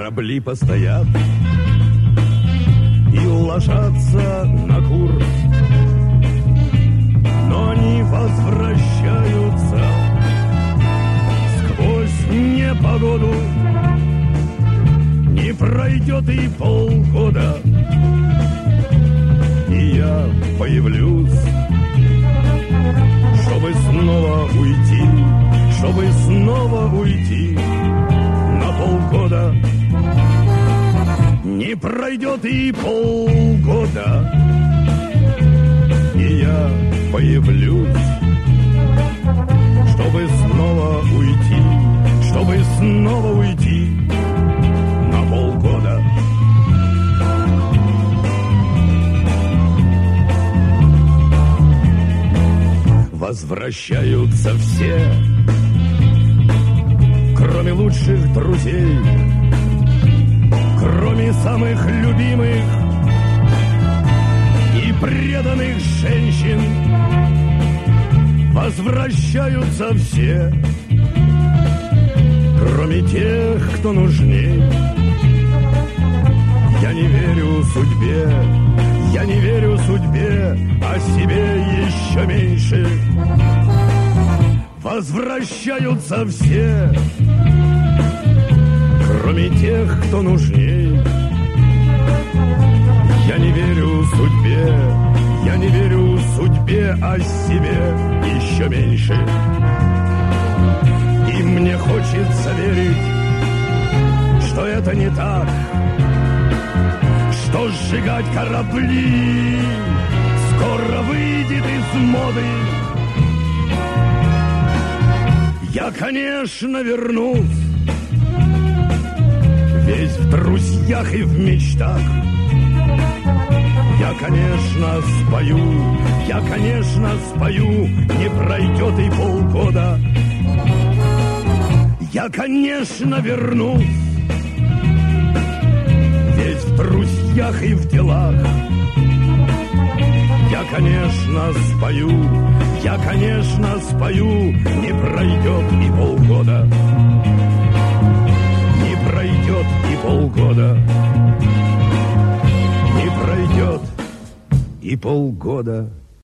корабли постоят и ложатся на курс, но они возвращаются сквозь непогоду. Не пройдет и полгода, и я появлюсь, чтобы снова уйти, чтобы снова уйти на полгода. Не пройдет и полгода, и я появлюсь, чтобы снова уйти, чтобы снова уйти на полгода. Возвращаются все, кроме лучших друзей, кроме самых любимых и преданных женщин. Возвращаются все, кроме тех, кто нужней. Я не верю судьбе, я не верю судьбе, а себе еще меньше. Возвращаются все, кроме тех, кто нужней. Я не верю судьбе, я не верю судьбе, а себе еще меньше. И мне хочется верить, что это не так, что сжигать корабли скоро выйдет из моды. Я, конечно, вернусь, весь в друзьях и в мечтах. Я, конечно, спою, я, конечно, спою, не пройдет и полгода. Я, конечно, вернусь, весь в друзьях и в делах. Я, конечно, спою, я, конечно, спою, не пройдет и полгода. Не пройдет и полгода. Не пройдет и полгода.